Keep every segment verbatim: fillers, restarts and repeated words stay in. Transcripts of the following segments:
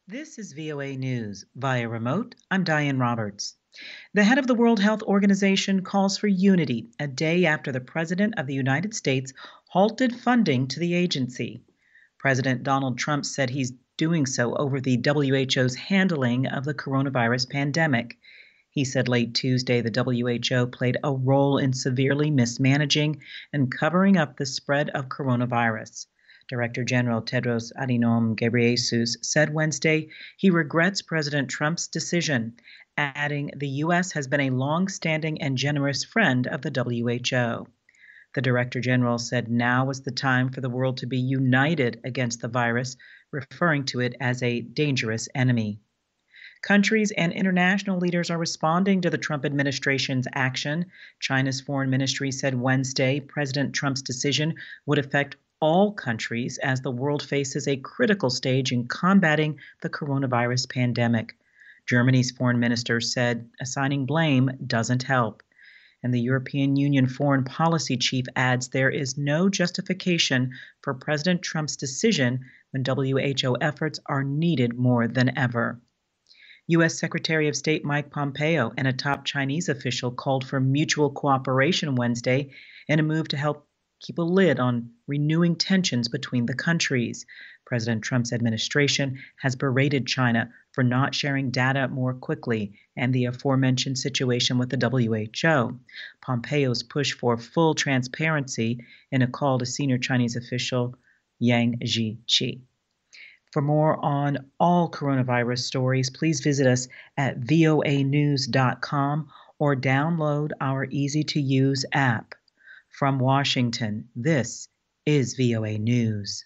This is V O A News. Via remote, I'm Diane Roberts. The head of the World Health Organization calls for unity a day after the President of the United States halted funding to the agency. President Donald Trump said he's doing so over the W H O's handling of the coronavirus pandemic. He said late Tuesday the W H O played a role in severely mismanaging and covering up the spread of coronavirus. Director General Tedros Adhanom Ghebreyesus said Wednesday he regrets President Trump's decision, adding the U S has been a long-standing and generous friend of the W H O. The Director General said now was the time for the world to be united against the virus, referring to it as a dangerous enemy. Countries and international leaders are responding to the Trump administration's action. China's foreign ministry said Wednesday President Trump's decision would affect all countries as the world faces a critical stage in combating the coronavirus pandemic. Germany's foreign minister said assigning blame doesn't help. And the European Union foreign policy chief adds there is no justification for President Trump's decision when W H O efforts are needed more than ever. U S. Secretary of State Mike Pompeo and a top Chinese official called for mutual cooperation Wednesday in a move to help keep a lid on renewing tensions between the countries. President Trump's administration has berated China for not sharing data more quickly and the aforementioned situation with the W H O. Pompeo's push for full transparency in a call to senior Chinese official Yang Jiechi. For more on all coronavirus stories, please visit us at voa news dot com or download our easy-to-use app. From Washington, this is V O A News.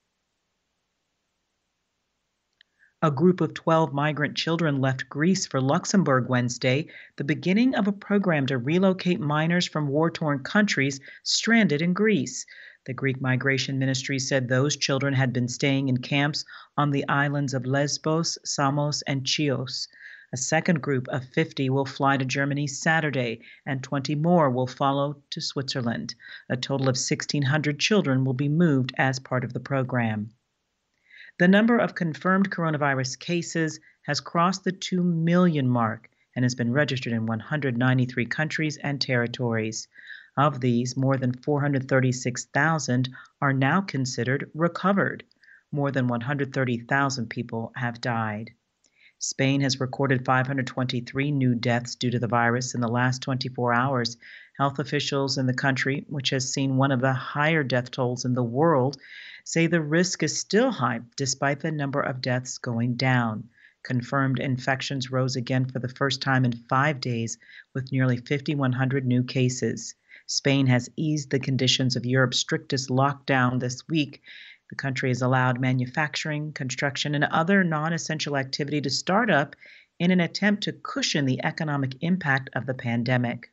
A group of twelve migrant children left Greece for Luxembourg Wednesday, the beginning of a program to relocate minors from war-torn countries stranded in Greece. The Greek Migration Ministry said those children had been staying in camps on the islands of Lesbos, Samos, and Chios. A second group of fifty will fly to Germany Saturday, and twenty more will follow to Switzerland. A total of sixteen hundred children will be moved as part of the program. The number of confirmed coronavirus cases has crossed the two million mark and has been registered in one hundred ninety-three countries and territories. Of these, more than four hundred thirty-six thousand are now considered recovered. More than one hundred thirty thousand people have died. Spain has recorded five hundred twenty-three new deaths due to the virus in the last twenty-four hours. Health officials in the country, which has seen one of the higher death tolls in the world, say the risk is still high despite the number of deaths going down. Confirmed infections rose again for the first time in five days, with nearly five thousand one hundred new cases. Spain has eased the conditions of Europe's strictest lockdown this week. The country has allowed manufacturing, construction, and other non-essential activity to start up in an attempt to cushion the economic impact of the pandemic.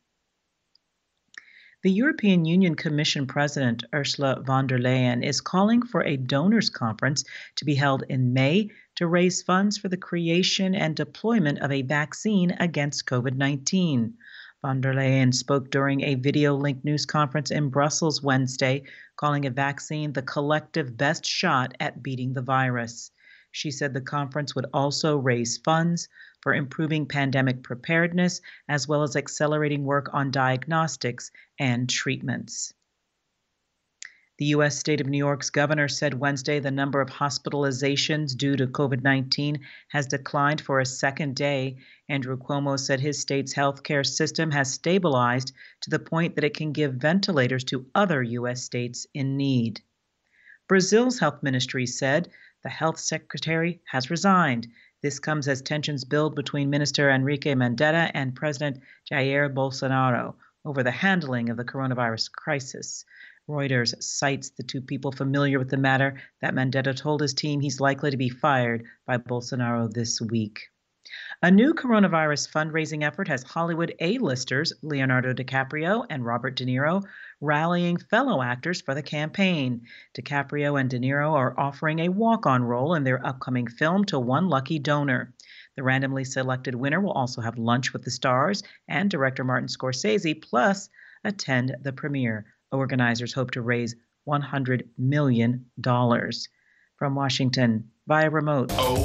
The European Union Commission President Ursula von der Leyen is calling for a donors conference to be held in May to raise funds for the creation and deployment of a vaccine against COVID nineteen. Von der Leyen spoke during a video-linked news conference in Brussels Wednesday, calling a vaccine the collective best shot at beating the virus. She said the conference would also raise funds for improving pandemic preparedness, as well as accelerating work on diagnostics and treatments. The U S state of New York's governor said Wednesday the number of hospitalizations due to COVID nineteen has declined for a second day. Andrew Cuomo said his state's healthcare system has stabilized to the point that it can give ventilators to other U S states in need. Brazil's health ministry said the health secretary has resigned. This comes as tensions build between Minister Enrique Mandetta and President Jair Bolsonaro over the handling of the coronavirus crisis. Reuters cites the two people familiar with the matter that Mandetta told his team he's likely to be fired by Bolsonaro this week. A new coronavirus fundraising effort has Hollywood A-listers Leonardo DiCaprio and Robert De Niro rallying fellow actors for the campaign. DiCaprio and De Niro are offering a walk-on role in their upcoming film to one lucky donor. The randomly selected winner will also have lunch with the stars and director Martin Scorsese, plus attend the premiere. Organizers hope to raise one hundred million dollars. From Washington, via remote.